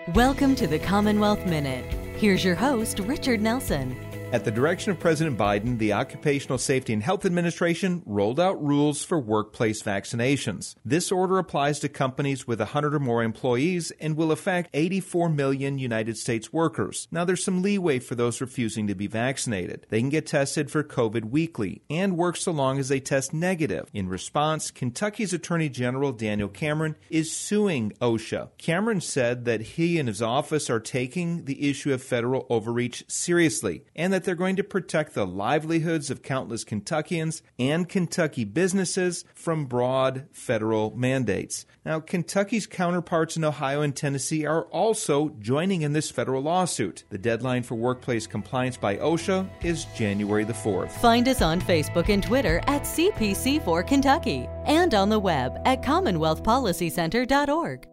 Welcome to the Commonwealth Minute. Here's your host, Richard Nelson. At the direction of President Biden, the Occupational Safety and Health Administration rolled out rules for workplace vaccinations. This order applies to companies with 100 or more employees and will affect 84 million United States workers. Now, there's some leeway for those refusing to be vaccinated. They can get tested for COVID weekly and work so long as they test negative. In response, Kentucky's Attorney General Daniel Cameron is suing OSHA. Cameron said that he and his office are taking the issue of federal overreach seriously and that they're going to protect the livelihoods of countless Kentuckians and Kentucky businesses from broad federal mandates. Now, Kentucky's counterparts in Ohio and Tennessee are also joining in this federal lawsuit. The deadline for workplace compliance by OSHA is January the 4th. Find us on Facebook and Twitter at CPC4 Kentucky and on the web at CommonwealthPolicyCenter.org.